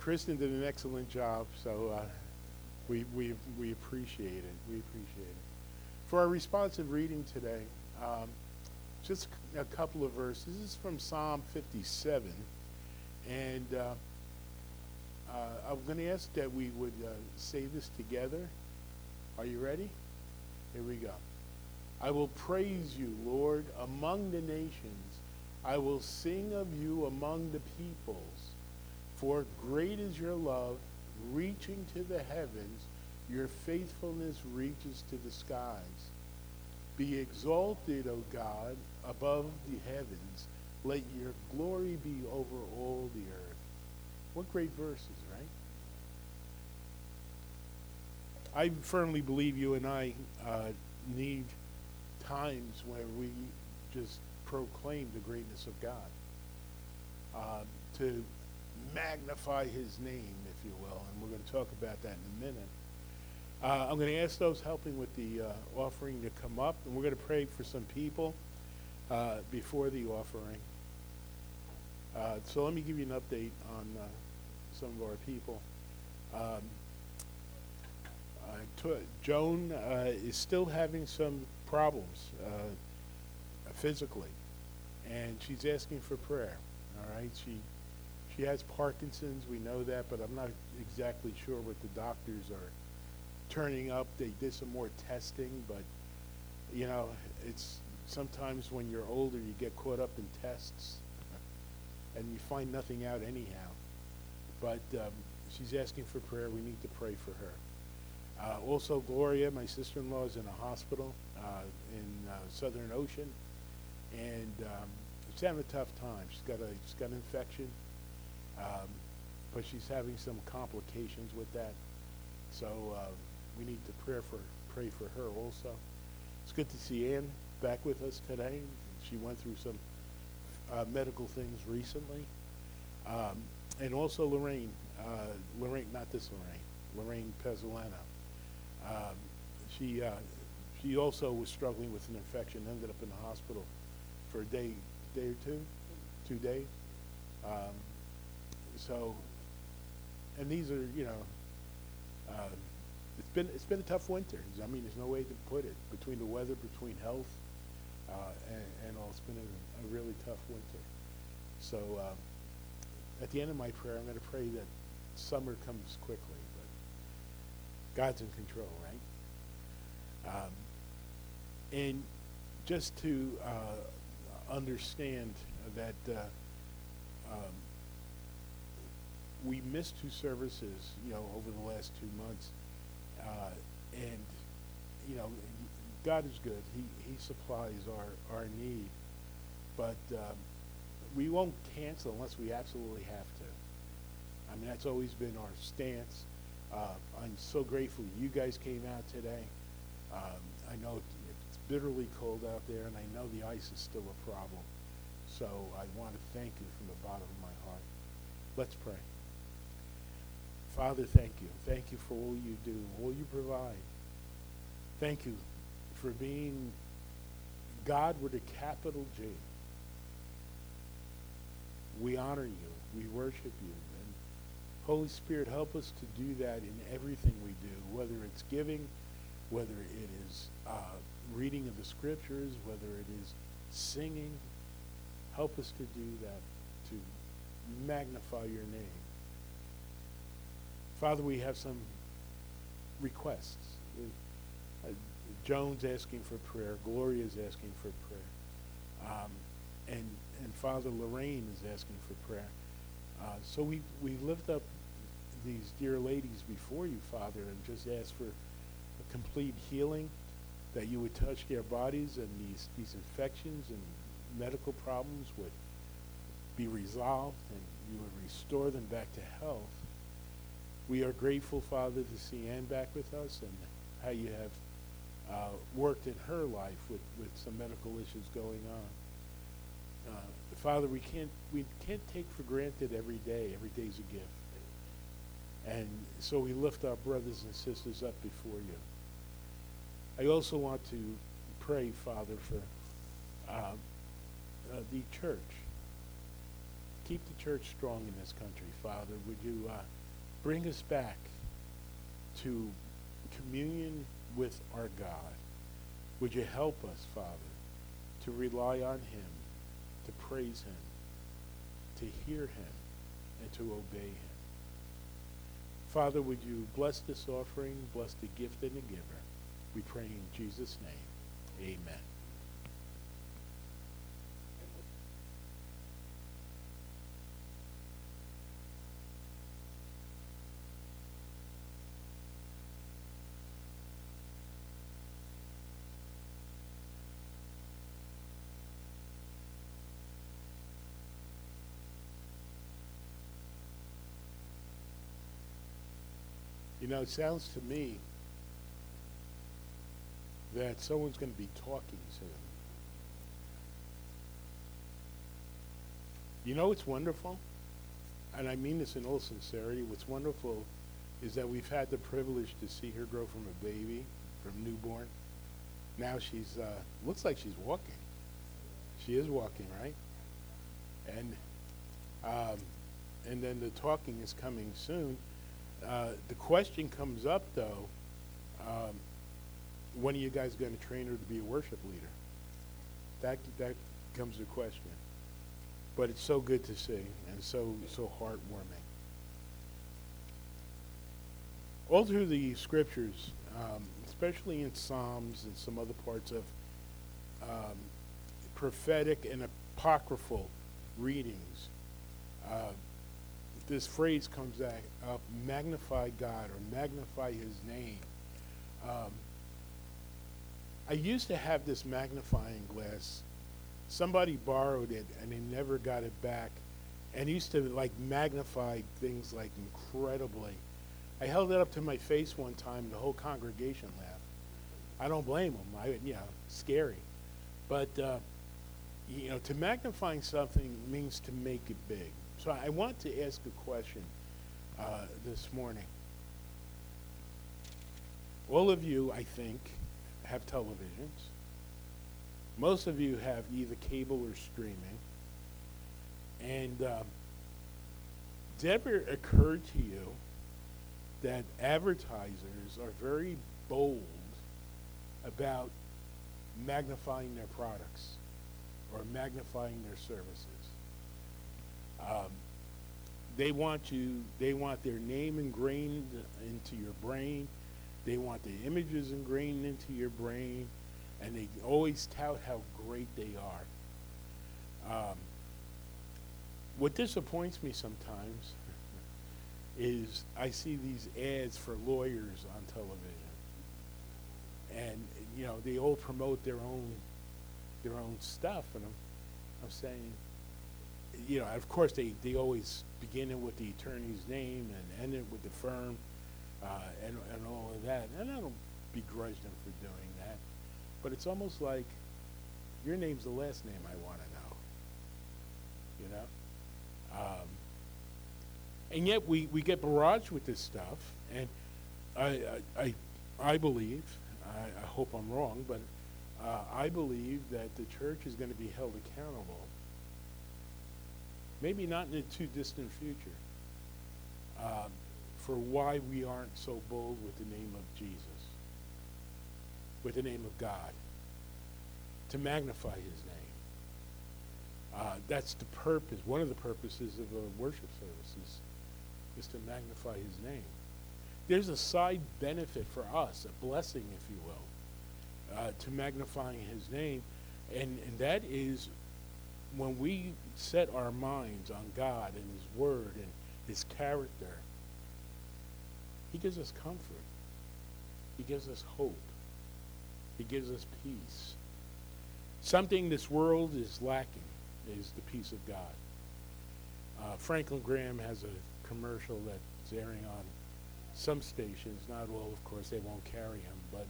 Kristen did an excellent job, so we appreciate it. We appreciate it. For our responsive reading today, um, just a couple of verses. This is from Psalm 57, and I'm going to ask that we would say this together. Are you ready? Here we go. I will praise you, Lord, among the nations. I will sing of you among the peoples. For great is your love, reaching to the heavens. Your faithfulness reaches to the skies. Be exalted, O God, above the heavens. Let your glory be over all the earth. What great verses, right? I firmly believe you and I need times where we just proclaim the greatness of God, to magnify his name, if you will, and we're going to talk about that in a minute. I'm going to ask those helping with the offering to come up, and we're going to pray for some people before the offering. So let me give you an update on some of our people. Um, Joan is still having some problems physically, and she's asking for prayer. All right, she has Parkinson's. We know that, but I'm not exactly sure what the doctors are turning up. They did some more testing, but you know, it's sometimes when you're older, you get caught up in tests, and you find nothing out anyhow. But she's asking for prayer. We need to pray for her. Also, Gloria, my sister-in-law, is in a hospital in Southern Ocean, and she's having a tough time. She's got an infection, but she's having some complications with that. So we need to pray for her also. It's good to see Ann back with us today. She went through some medical things recently, and also Lorraine. Not this Lorraine Pezzolano. She also was struggling with an infection. Ended up in the hospital for a day or 2 days. Um, so, and these are, it's been a tough winter. I mean, there's no way to put it. Between the weather, between health, and all, it's been a really tough winter. So, at the end of my prayer, I'm going to pray that summer comes quickly, but God's in control, right? And just to understand that we missed 2 services, over the last 2 months, and God is good. He supplies our need, but we won't cancel unless we absolutely have to. I mean, that's always been our stance. I'm so grateful you guys came out today. I know it's bitterly cold out there, and I know the ice is still a problem. So I want to thank you from the bottom of my heart. Let's pray. Father, thank you. Thank you for all you do, all you provide. Thank you for being God with a capital G. We honor you. We worship you. And Holy Spirit, help us to do that in everything we do, whether it's giving, whether it is reading of the scriptures, whether it is singing. Help us to do that, to magnify your name. Father, we have some requests. Joan's asking for prayer. Gloria is asking for prayer. And Father, Lorraine is asking for prayer. So we lift up these dear ladies before you, Father, and just ask for a complete healing, that you would touch their bodies, and these infections and medical problems would be resolved, and you would restore them back to health. We are grateful, Father, to see Ann back with us, and how you have worked in her life with some medical issues going on. Father, we can't take for granted every day. Every day's a gift. And so we lift our brothers and sisters up before you. I also want to pray, Father, for the church. keep the church strong in this country, Father. Would you bring us back to communion with our God? Would you help us, Father, to rely on him, to praise him, to hear him, and to obey him? Father, would you bless this offering, bless the gift and the giver? We pray in Jesus' name. Amen. You know, it sounds to me that someone's going to be talking soon. You know what's wonderful? And I mean this in all sincerity. What's wonderful is that we've had the privilege to see her grow from a baby, from newborn. Now she's, looks like she's walking. She is walking, right? And then the talking is coming soon. The question comes up, though, when are you guys going to train her to be a worship leader? That comes the question. But it's so good to see and so heartwarming. All through the scriptures, especially in Psalms and some other parts of prophetic and apocryphal readings, this phrase comes up, magnify God or magnify his name. I used to have this magnifying glass. Somebody borrowed it and they never got it back, and used to like magnify things like incredibly. I held it up to my face one time and the whole congregation laughed. I don't blame them. Scary. But, to magnify something means to make it big. So I want to ask a question this morning. All of you, I think, have televisions. Most of you have either cable or streaming. And does it ever occur to you that advertisers are very bold about magnifying their products or magnifying their services? They want their name ingrained into your brain. They want the images ingrained into your brain, and they always tout how great they are. What disappoints me sometimes is I see these ads for lawyers on television, and they all promote their own stuff, and I'm saying, of course they always begin it with the attorney's name and end it with the firm, and all of that, and I don't begrudge them for doing that, but it's almost like your name's the last name I want to know, and yet we get barraged with this stuff, and I believe, I hope I'm wrong, but I believe that the church is going to be held accountable, maybe not in the too distant future, for why we aren't so bold with the name of Jesus, with the name of God, to magnify his name. That's the purpose. One of the purposes of a worship service is to magnify his name. There's a side benefit for us, a blessing, if you will, to magnifying his name, and that is when we set our minds on God and his word and his character. He gives us comfort. He gives us hope. He gives us peace. Something this world is lacking is the peace of God. Franklin Graham has a commercial that's airing on some stations, not all, of course, they won't carry him, but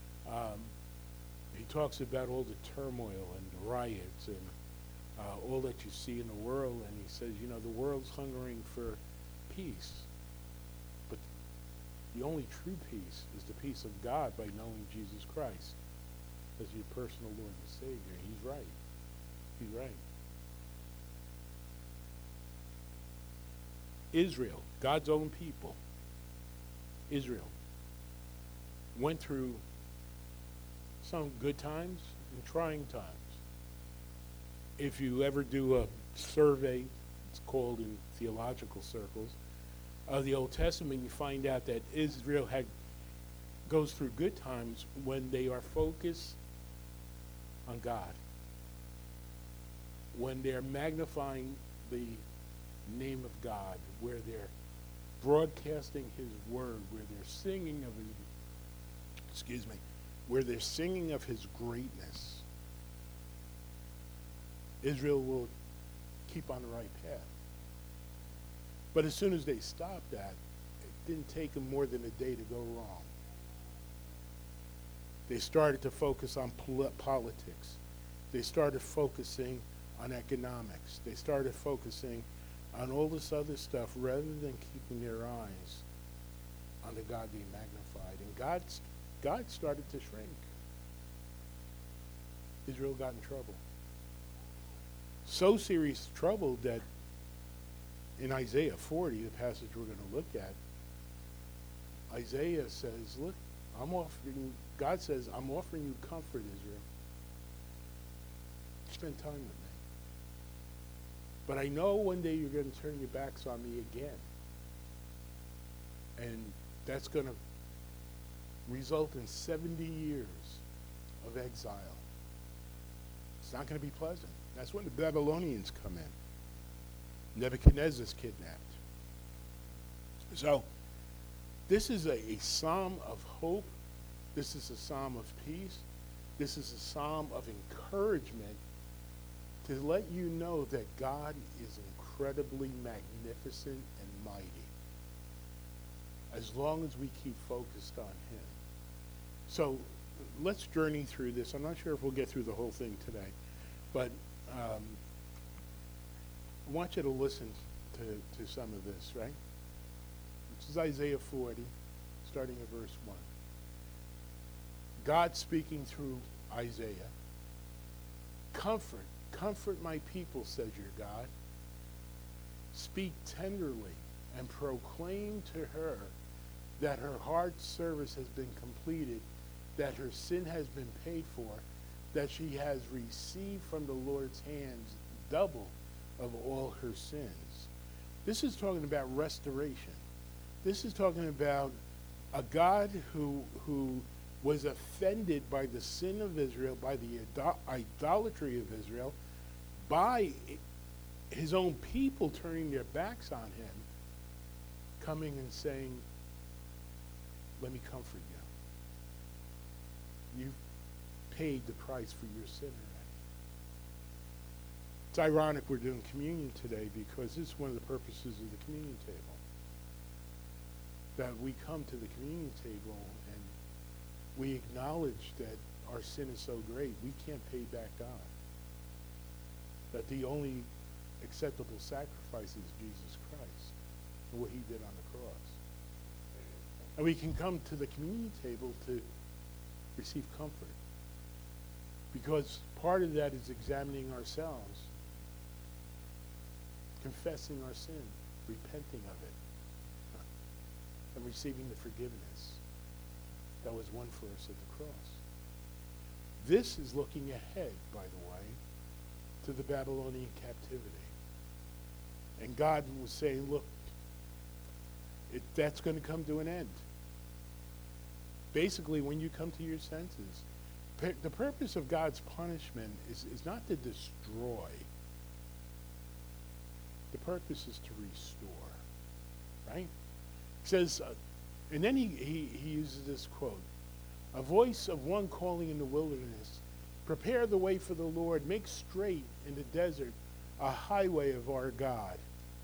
he talks about all the turmoil and the riots and all that you see in the world, and he says, the world's hungering for peace, but the only true peace is the peace of God by knowing Jesus Christ as your personal Lord and Savior. He's right. He's right. Israel, God's own people, Israel, went through some good times and trying times. If you ever do a survey, it's called in theological circles, of the Old Testament, you find out that Israel goes through good times when they are focused on God, when they're magnifying the name of God, where they're broadcasting his word, where they're singing of where they're singing of his greatness. Israel will keep on the right path. But as soon as they stopped that, it didn't take them more than a day to go wrong. They started to focus on politics. They started focusing on economics. They started focusing on all this other stuff rather than keeping their eyes on the God they magnified. And God started to shrink. Israel got in trouble. So serious trouble that in Isaiah 40, the passage we're going to look at, Isaiah says, look, God says, I'm offering you comfort, Israel. Spend time with me. But I know one day you're going to turn your backs on me again. And that's going to result in 70 years of exile. It's not going to be pleasant. That's when the Babylonians come in. Nebuchadnezzar's kidnapped. So this is a psalm of hope. This is a psalm of peace. This is a psalm of encouragement to let you know that God is incredibly magnificent and mighty, as long as we keep focused on him. So let's journey through this. I'm not sure if we'll get through the whole thing today, but I want you to listen to some of this, right? This is Isaiah 40, starting at verse 1. God speaking through Isaiah. Comfort my people, says your God. Speak tenderly and proclaim to her that her heart's service has been completed, that her sin has been paid for, that she has received from the Lord's hands double of all her sins. This is talking about restoration. This is talking about a God who was offended by the sin of Israel, by the idolatry of Israel, by his own people turning their backs on him, coming and saying, let me comfort you. You've paid the price for your sin already. It's ironic we're doing communion today because this is one of the purposes of the communion table. That we come to the communion table and we acknowledge that our sin is so great, we can't pay back God. That the only acceptable sacrifice is Jesus Christ and what he did on the cross. And we can come to the communion table to receive comfort. Because part of that is examining ourselves, confessing our sin, repenting of it, and receiving the forgiveness that was won for us at the cross. This is looking ahead, by the way, to the Babylonian captivity. And God was saying, look, that's going to come to an end. Basically, when you come to your senses, the purpose of God's punishment is not to destroy. The purpose is to restore, right? It says, and then he uses this quote, a voice of one calling in the wilderness, prepare the way for the Lord, make straight in the desert a highway of our God.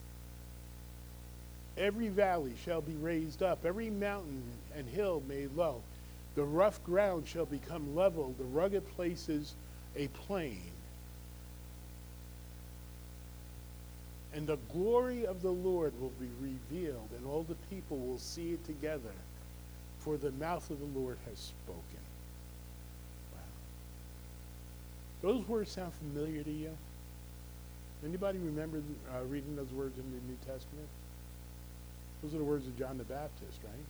Every valley shall be raised up, every mountain and hill made low. The rough ground shall become level, the rugged places a plain. And the glory of the Lord will be revealed, and all the people will see it together, for the mouth of the Lord has spoken. Wow. Those words sound familiar to you? Anybody remember reading those words in the New Testament? Those are the words of John the Baptist, right?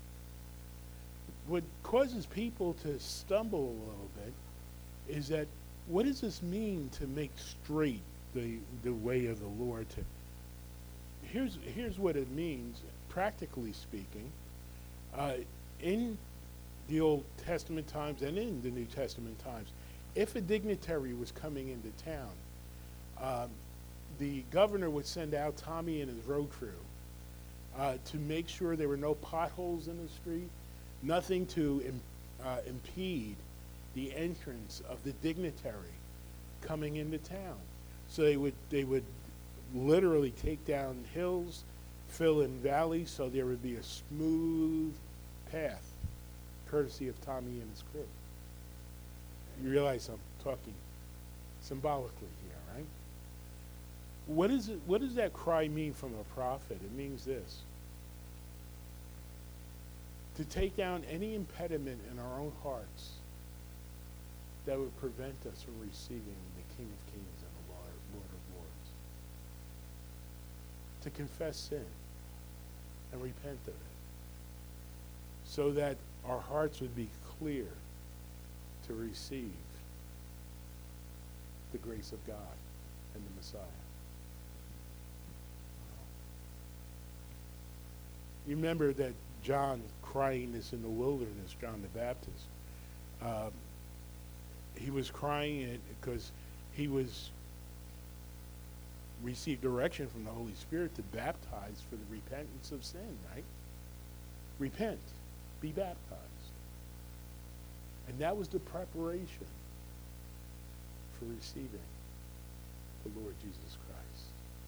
What causes people to stumble a little bit is that what does this mean to make straight the way of the Lord? Here's what it means, practically speaking. In the Old Testament times and in the New Testament times, if a dignitary was coming into town, the governor would send out Tommy and his road crew to make sure there were no potholes in the street, nothing to impede the entrance of the dignitary coming into town. So they would literally take down hills, fill in valleys, so there would be a smooth path, courtesy of Tommy and his crew. You realize I'm talking symbolically here, right? What does that cry mean from a prophet? It means this: to take down any impediment in our own hearts that would prevent us from receiving the King of Kings and the Lord of Lords. To confess sin and repent of it, so that our hearts would be clear to receive the grace of God and the Messiah. You remember that John crying this in the wilderness, John the Baptist. He was crying it because he received direction from the Holy Spirit to baptize for the repentance of sin, right? Repent, be baptized. And that was the preparation for receiving the Lord Jesus Christ.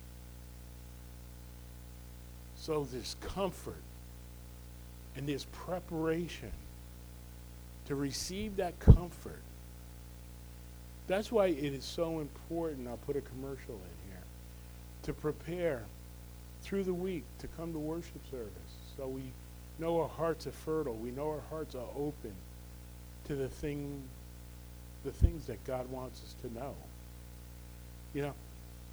So there's comfort and there's preparation to receive that comfort. That's why it is so important, I'll put a commercial in here, to prepare through the week to come to worship service, so we know our hearts are fertile, we know our hearts are open to the things that God wants us to know. You know,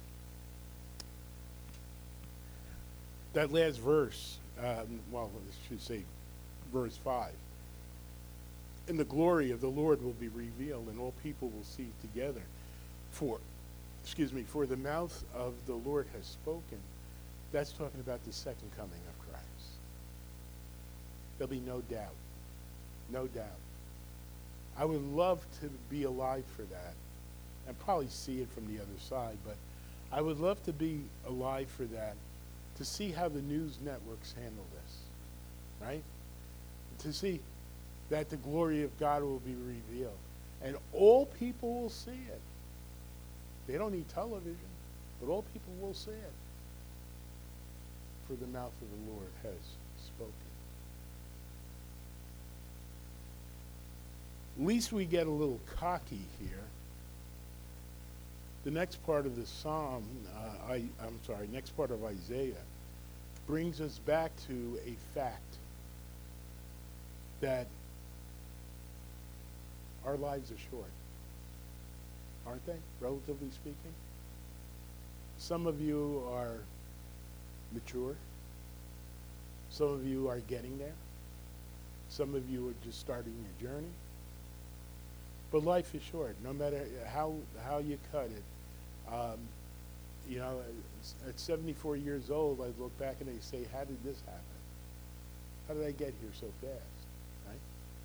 that last verse, well, I should say verse 5. And the glory of the Lord will be revealed, and all people will see it together. For the mouth of the Lord has spoken. That's talking about the second coming of Christ. There'll be no doubt. No doubt. I would love to be alive for that and probably see it from the other side, but I would love to be alive for that, to see how the news networks handle this, right? To see that the glory of God will be revealed. And all people will see it. They don't need television, but all people will see it. For the mouth of the Lord has spoken. At least we get a little cocky here. The next part of the psalm, next part of Isaiah, brings us back to a fact that our lives are short, aren't they, relatively speaking? Some of you are mature. Some of you are getting there. Some of you are just starting your journey. But life is short, no matter how you cut it. You know, at 74 years old, I look back and I say, how did this happen? How did I get here so fast, right?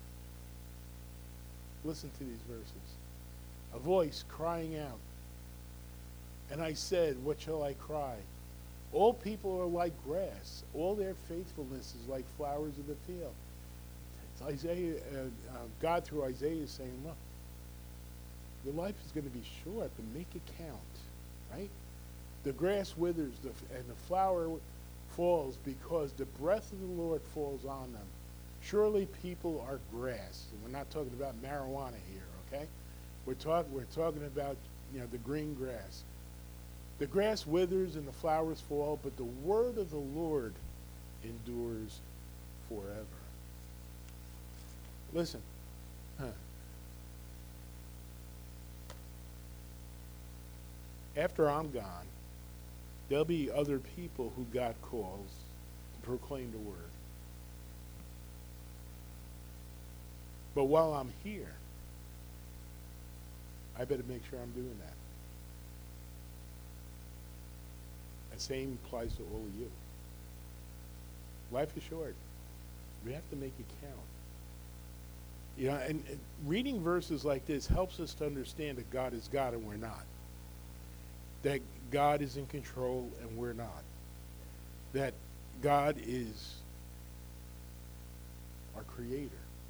Listen to these verses. A voice crying out. And I said, what shall I cry? All people are like grass. All their faithfulness is like flowers of the field. It's Isaiah, God through Isaiah is saying, look, your life is going to be short, but make it count, right? The grass withers and the flower falls because the breath of the Lord falls on them. Surely people are grass. And we're not talking about marijuana here, okay? We're talking about, you know, the green grass. The grass withers and the flowers fall, but the word of the Lord endures forever. Listen. After I'm gone, there'll be other people who God calls proclaim the word. But while I'm here, I better make sure I'm doing that. The same applies to all of you. Life is short. We have to make it count. You know, and reading verses like this helps us to understand that God is God and we're not. That God is in control and we're not. That God is our creator.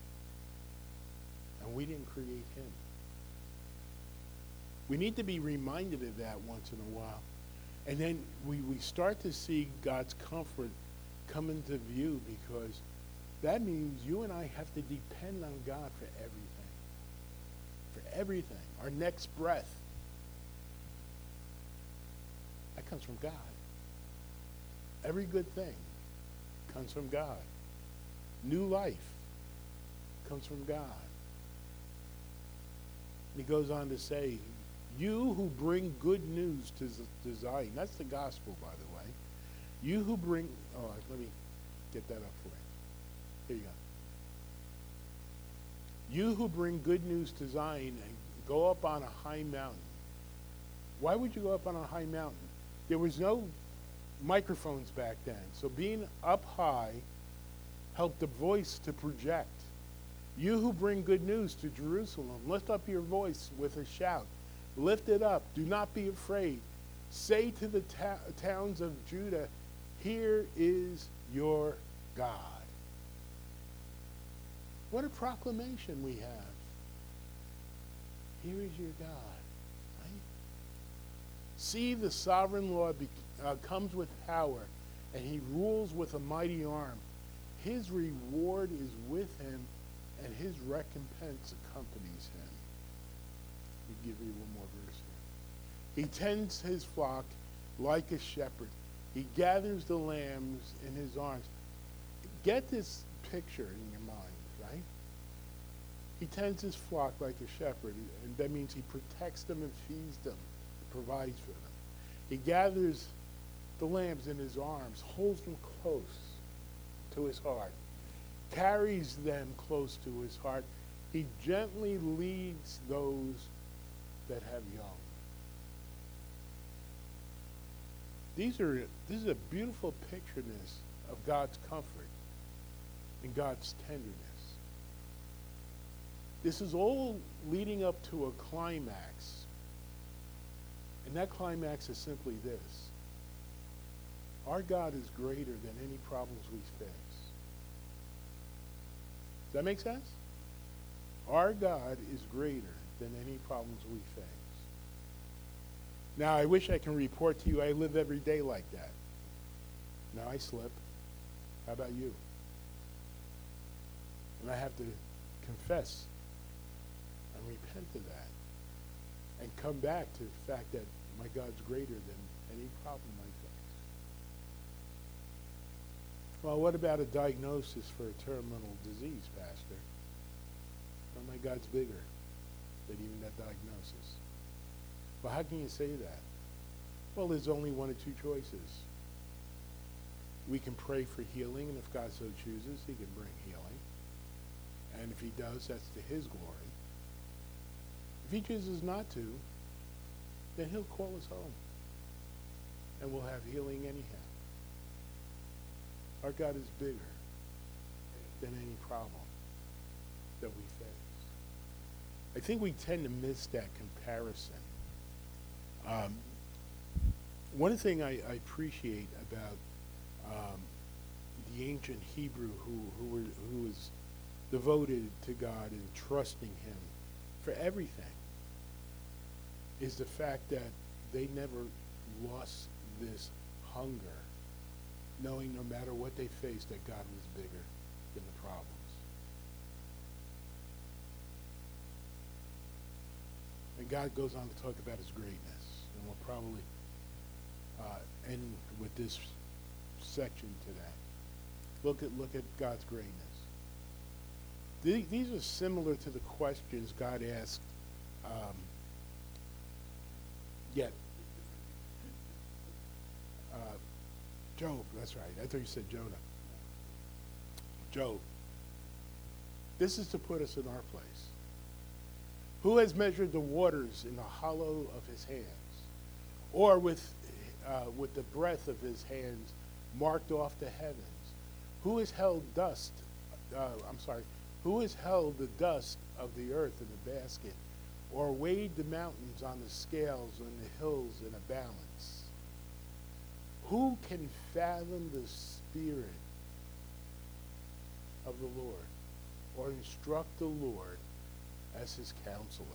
And we didn't create him. We need to be reminded of that once in a while. And then we start to see God's comfort come into view, because that means you and I have to depend on God for everything. For everything. Our next breath. That comes from God. Every good thing comes from God. New life comes from God. And he goes on to say, you who bring good news to Zion. That's the gospel, by the way. You who bring, let me get that up for you. Here you go. You who bring good news to Zion and go up on a high mountain. Why would you go up on a high mountain? There was no microphones back then. So being up high helped the voice to project. You who bring good news to Jerusalem, lift up your voice with a shout. Lift it up. Do not be afraid. Say to the towns of Judah, here is your God. What a proclamation we have. Here is your God. Right? See, the sovereign Lord comes with power, and he rules with a mighty arm. His reward is with him, and his recompense accompanies him. Let me give you one more verse here. He tends his flock like a shepherd. He gathers the lambs in his arms. Get this picture in your mind, right? He tends his flock like a shepherd, and that means he protects them and feeds them, provides for them. He gathers the lambs in his arms, holds them close to his heart, carries them close to his heart. He gently leads those that have young. This is a beautiful picture of God's comfort and God's tenderness. This is all leading up to a climax. And that climax is simply this. Our God is greater than any problems we face. Does that make sense? Our God is greater than any problems we face. Now, I wish I can report to you I live every day like that. Now, I slip. How about you? And I have to confess and repent of that and come back to the fact that my God's greater than any problem I face. Well, what about a diagnosis for a terminal disease, Pastor? Well, my God's bigger than even that diagnosis. Well, how can you say that? Well, there's only one or two choices. We can pray for healing, and if God so chooses, he can bring healing. And if he does, that's to his glory. If he chooses not to, then he'll call us home. And we'll have healing anyhow. Our God is bigger than any problem that we face. I think we tend to miss that comparison. One thing I appreciate about the ancient Hebrew who was devoted to God and trusting him for everything is the fact that they never lost this hunger, knowing no matter what they faced that God was bigger than the problems. And God goes on to talk about his greatness. And we'll probably end with this section today. Look at God's greatness. These are similar to the questions God asked Job, that's right. I thought you said Jonah. Job. This is to put us in our place. Who has measured the waters in the hollow of his hands, or with the breadth of his hands marked off the heavens? Who has held dust? Who has held the dust of the earth in a basket, or weighed the mountains on the scales and the hills in a balance? Who can fathom the spirit of the Lord, or instruct the Lord as his counselor?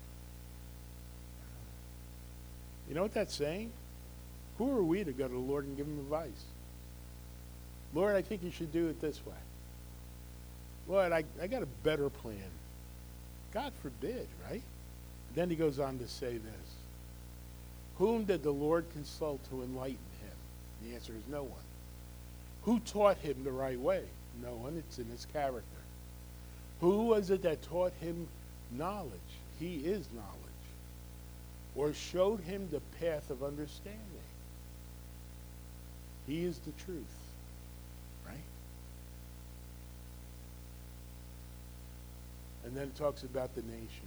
You know what that's saying? Who are we to go to the Lord and give him advice? Lord, I think you should do it this way. Lord, I got a better plan. God forbid, right? Then he goes on to say this. Whom did the Lord consult to enlighten him? The answer is no one. Who taught him the right way? No one. It's in his character. Who was it that taught him knowledge? He is knowledge. Or showed him the path of understanding? He is the truth. Right? And then it talks about the nations.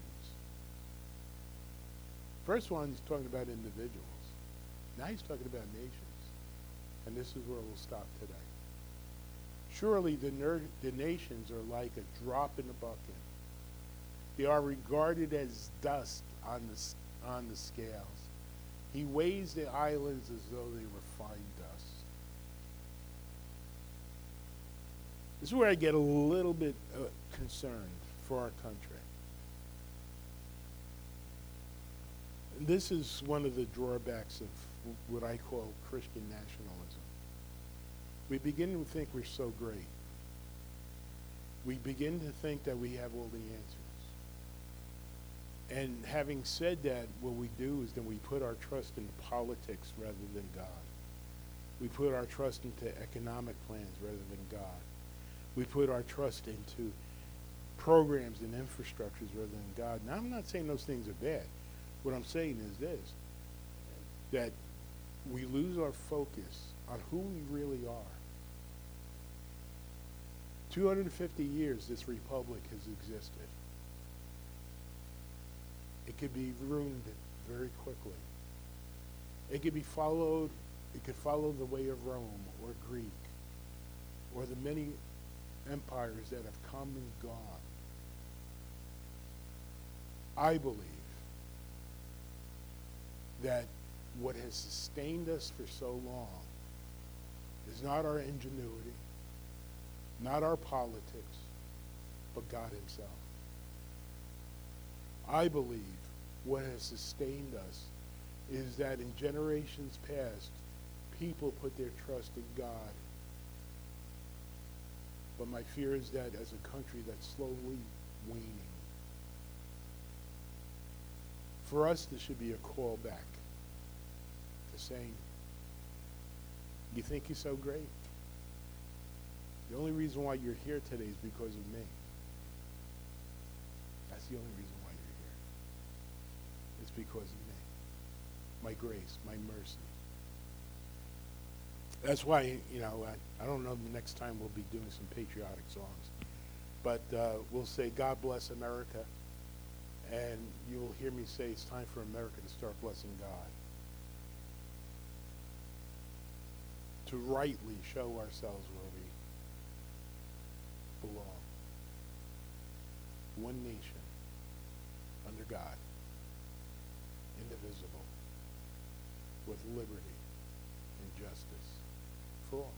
First one, he's talking about individuals. Now he's talking about nations. And this is where we'll stop today. Surely the nations are like a drop in the bucket. They are regarded as dust on the scales. He weighs the islands as though they were fine dust. This is where I get a little bit concerned for our country. And this is one of the drawbacks of what I call Christian nationalism. We begin to think we're so great. We begin to think that we have all the answers. And having said that, what we do is then we put our trust in politics rather than God. We put our trust into economic plans rather than God. We put our trust into programs and infrastructures rather than God. Now, I'm not saying those things are bad. What I'm saying is this, that we lose our focus on who we really are. 250 years this republic has existed. It could be ruined very quickly. It could be followed, it could follow the way of Rome or Greek or the many empires that have come and gone. I believe that what has sustained us for so long is not our ingenuity, not our politics, but God himself. I believe what has sustained us is that in generations past, people put their trust in God. But my fear is that as a country that's slowly waning, for us, this should be a call back to saying, you think you're so great? The only reason why you're here today is because of me. That's the only reason why you're here. It's because of me. My grace, my mercy. That's why, I don't know the next time we'll be doing some patriotic songs. But we'll say, God bless America. And you will hear me say it's time for America to start blessing God. To rightly show ourselves where we belong. One nation, under God, indivisible, with liberty and justice for all.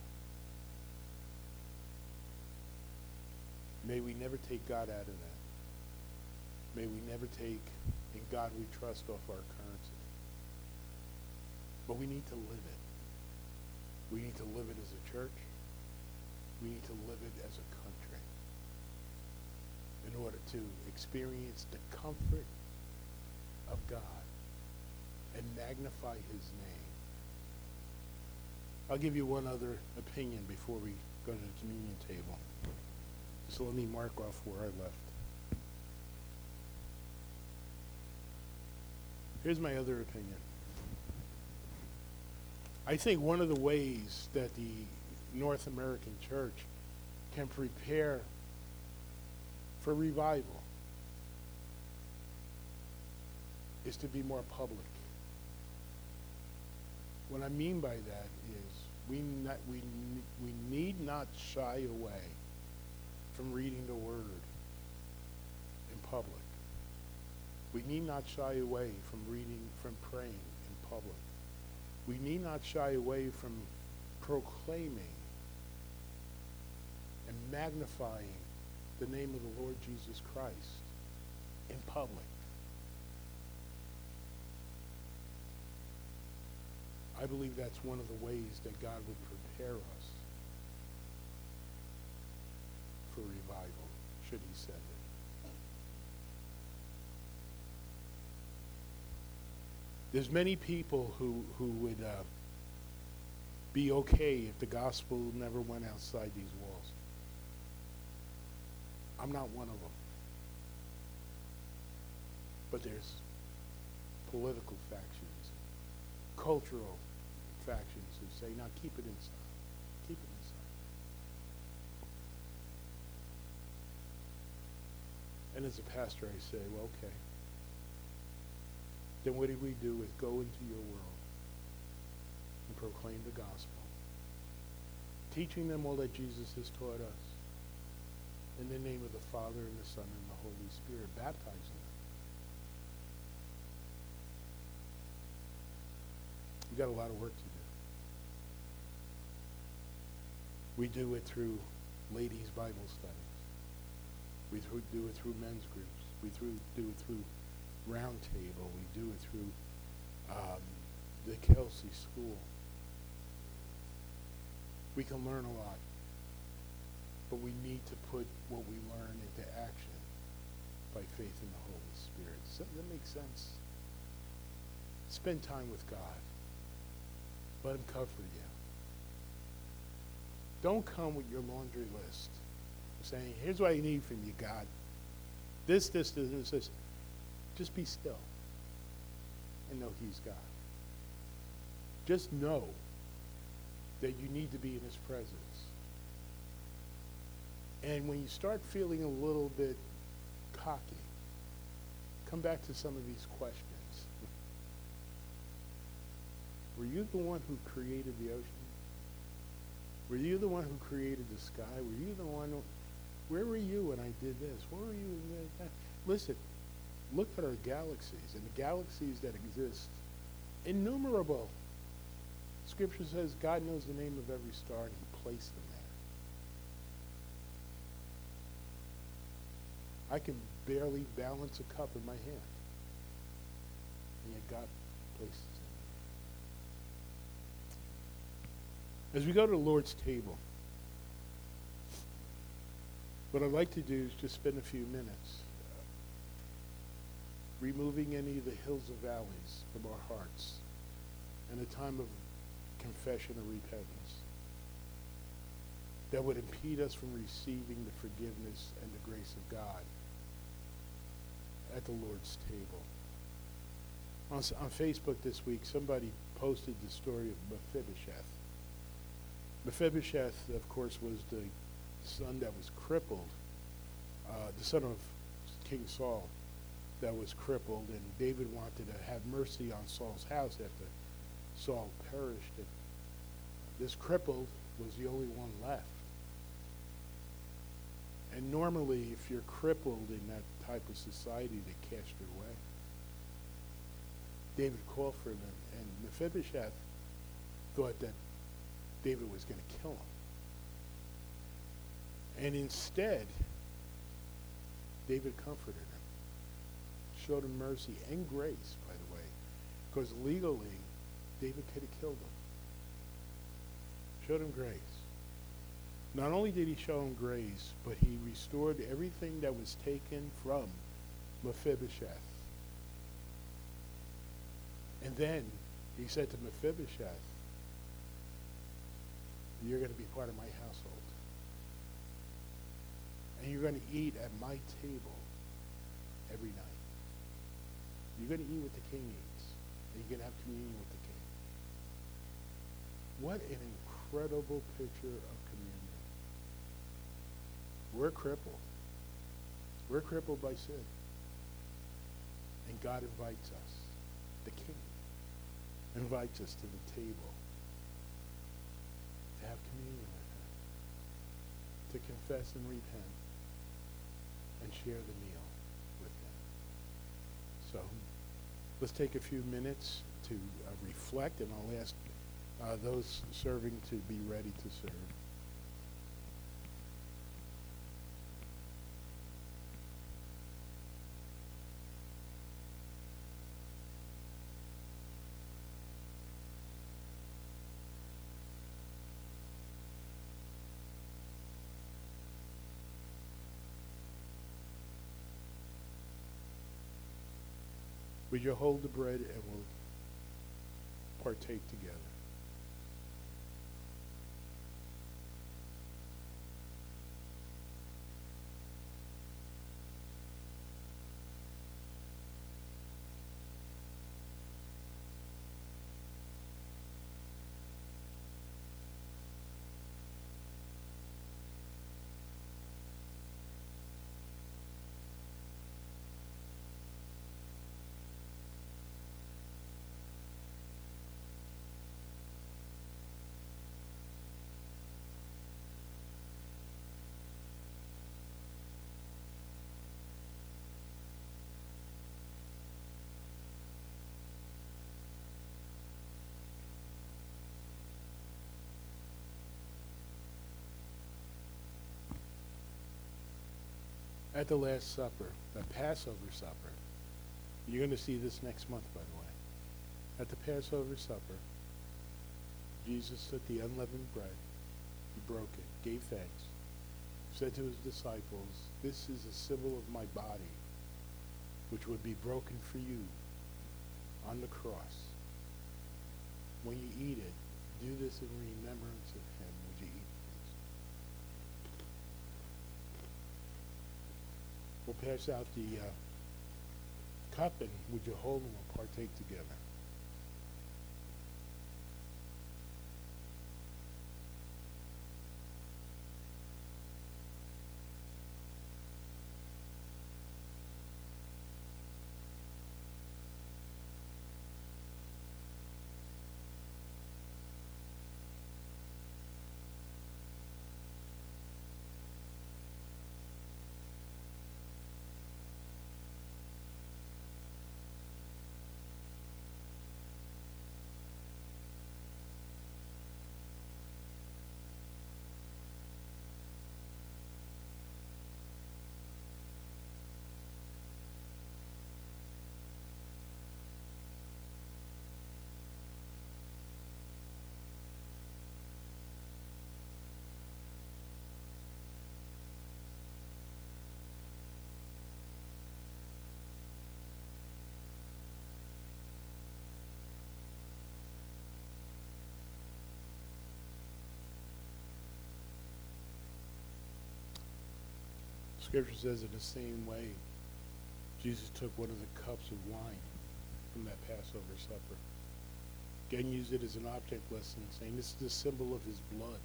May we never take God out of that. May we never take in God we trust off our currency. But we need to live it. We need to live it as a church. We need to live it as a country in order to experience the comfort of God and magnify his name. I'll give you one other opinion before we go to the communion table. So let me mark off where I left. Here's my other opinion. I think one of the ways that the North American church can prepare for revival is to be more public. What I mean by that is we need not shy away from reading the Word in public. We need not shy away from praying in public. We need not shy away from proclaiming and magnifying the name of the Lord Jesus Christ in public. I believe that's one of the ways that God would prepare us for revival, should he send it. There's many people who would be okay if the gospel never went outside these walls. I'm not one of them. But there's political factions, cultural factions who say, now keep it inside. Keep it inside. And as a pastor, I say, well, okay. Then what do we do is go into your world and proclaim the gospel, teaching them all that Jesus has taught us. In the name of the Father, and the Son, and the Holy Spirit, baptizing them. We've got a lot of work to do. We do it through ladies' Bible studies. We do it through men's groups. We do it through Round Table. We do it through the Kelsey School. We can learn a lot. But we need to put what we learn into action by faith in the Holy Spirit. Does that make sense? Spend time with God. Let him comfort you. Don't come with your laundry list saying, here's what I need from you, God. This. Just be still and know he's God. Just know that you need to be in his presence. And when you start feeling a little bit cocky, come back to some of these questions. Were you the one who created the ocean? Were you the one who created the sky? Were you the one where were you when I did this? Where were you in that? Listen, look at our galaxies and the galaxies that exist. Innumerable. Scripture says God knows the name of every star and he placed them there. I can barely balance a cup in my hand. And yet God places it. As we go to the Lord's table, what I'd like to do is just spend a few minutes removing any of the hills or valleys from our hearts in a time of confession or repentance that would impede us from receiving the forgiveness and the grace of God at the Lord's table. On Facebook this week, somebody posted the story of Mephibosheth. Mephibosheth, of course, was the son that was crippled, the son of King Saul that was crippled, and David wanted to have mercy on Saul's house after Saul perished. And this crippled was the only one left. And normally, if you're crippled in that type of society, they cast you away. David called for him, and Mephibosheth thought that David was going to kill him. And instead, David comforted him, showed him mercy and grace, by the way, because legally, David could have killed him. Showed him grace. Not only did he show him grace, but he restored everything that was taken from Mephibosheth. And then he said to Mephibosheth, you're going to be part of my household. And you're going to eat at my table every night. You're going to eat what the king eats. And you're going to have communion with the king. What an incredible picture of communion. We're crippled. We're crippled by sin. And God invites us, the King, invites us to the table to have communion with him, to confess and repent, and share the meal with him. So let's take a few minutes to reflect, and I'll ask those serving to be ready to serve. Would you hold the bread and we'll partake together? At the Last Supper, the Passover supper, you're going to see this next month, by the way. At the Passover supper, Jesus took the unleavened bread, he broke it, gave thanks, said to his disciples, "This is a symbol of my body, which would be broken for you on the cross. When you eat it, do this in remembrance of him." Would you eat, please? We'll pass out the cup, and would you hold and we'll partake together. Scripture says in the same way, Jesus took one of the cups of wine from that Passover supper. Again, used it as an object lesson, saying this is the symbol of his blood.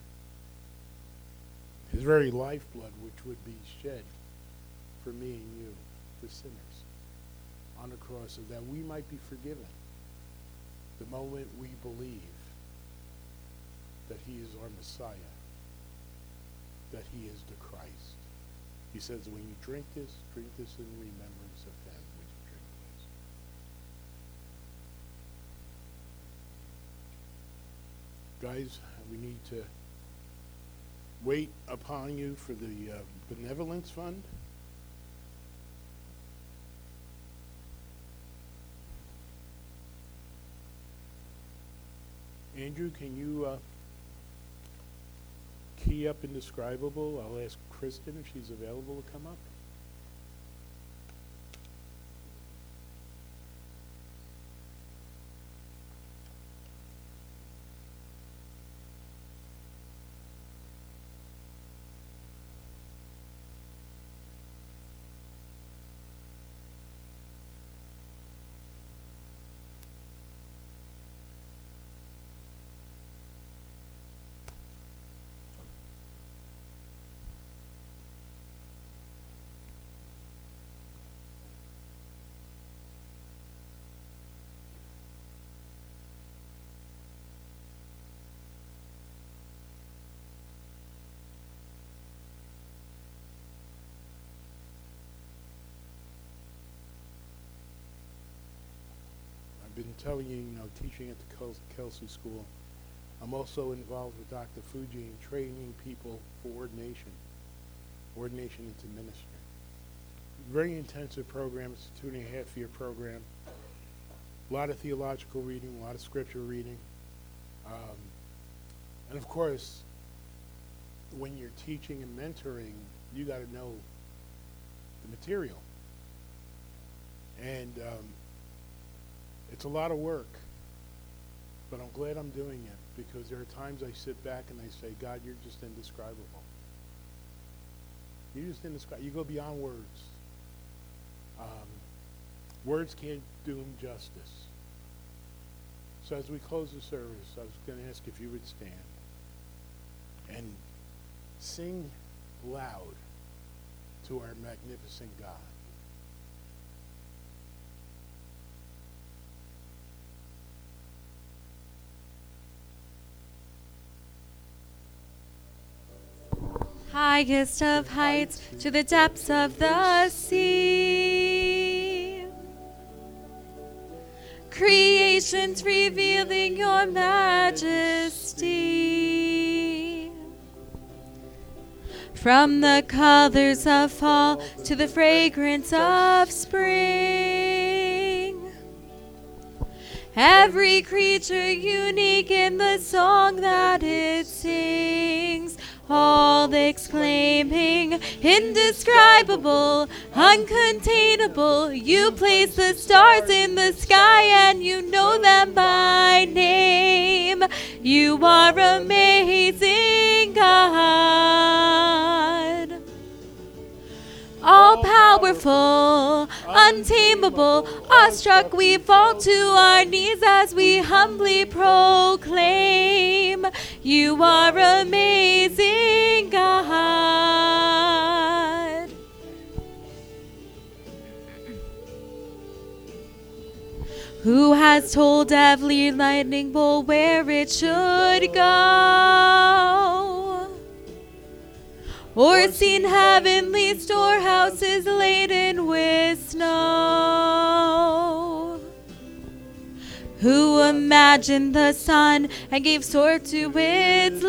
His very lifeblood, which would be shed for me and you, for sinners, on the cross, so that we might be forgiven the moment we believe that he is our Messiah, that he is the Christ. He says, when you drink this in remembrance of him. Would you drink, please? Guys, we need to wait upon you for the benevolence fund. Andrew, can you key up indescribable? I'll ask Kristen if she's available to come up. telling you, teaching at the Kelsey School. I'm also involved with Dr. Fuji in training people for ordination into ministry. Very intensive program. It's a 2.5-year program. A lot of theological reading, a lot of scripture reading. And of course, when you're teaching and mentoring, you got to know the material. And it's a lot of work, but I'm glad I'm doing it, because there are times I sit back and I say, God, you're just indescribable. You're just indescribable. You go beyond words. Words can't do him justice. So as we close the service, I was going to ask if you would stand and sing loud to our magnificent God. Highest of heights to the depths of the sea. Creation's revealing your majesty. From the colors of fall to the fragrance of spring. Every creature unique in the song that it sings. All exclaiming, indescribable, uncontainable. You place the stars in the sky and you know them by name. You are amazing, God. All-powerful, untamable, awestruck we fall to our knees as we humbly proclaim, you are amazing, God. Who has told every lightning bolt where it should go? Or seen heavenly storehouses laden with snow? Who imagined the sun and gave sword to its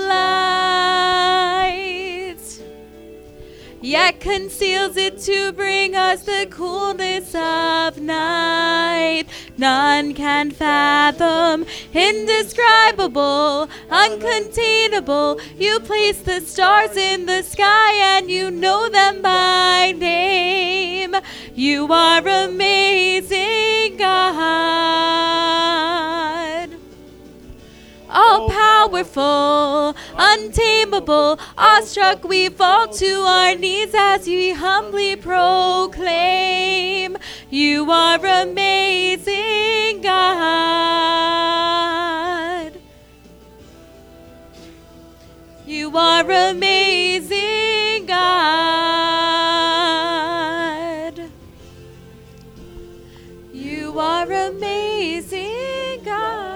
light, yet conceals it to bring us the coolness of night? None can fathom, indescribable, uncontainable. You place the stars in the sky and you know them by name. You are amazing, God. All-powerful, untamable, awestruck we fall to our knees as we humbly proclaim, you are amazing, God. You are amazing, God. You are amazing, God.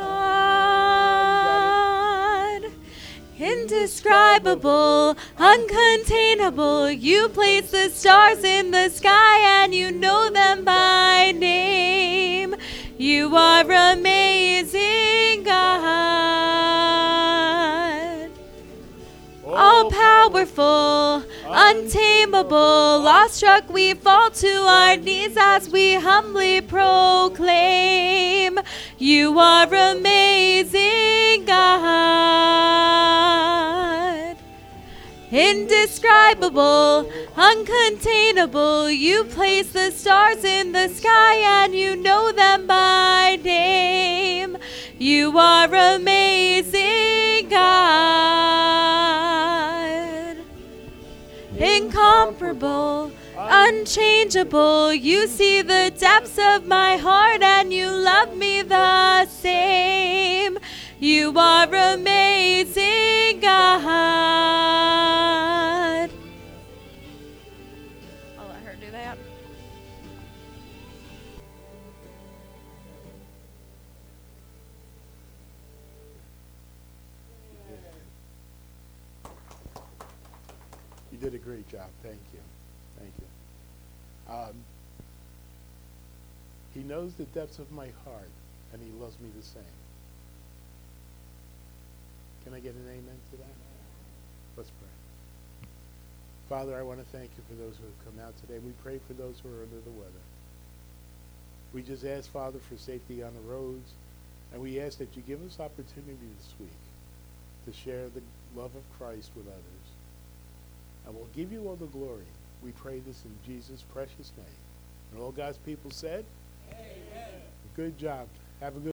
Indescribable, uncontainable. You place the stars in the sky and you know them by name. You are amazing, God. All-powerful, untamable, awestruck we fall to our knees as we humbly proclaim, you are amazing, God. Indescribable, uncontainable, you place the stars in the sky and you know them by name. You are amazing, God. Incomparable, unchangeable, you see the depths of my heart and you love me the same. You are amazing, God. I'll let her do that. You did a great job. Thank you. Thank you. He knows the depths of my heart. and he loves me the same. Can I get an amen to that? Let's pray. Father, I want to thank you for those who have come out today. We pray for those who are under the weather. We just ask, Father, for safety on the roads, and we ask that you give us opportunity this week to share the love of Christ with others. And we'll give you all the glory. We pray this in Jesus' precious name. And all God's people said, amen. Good job. Have a good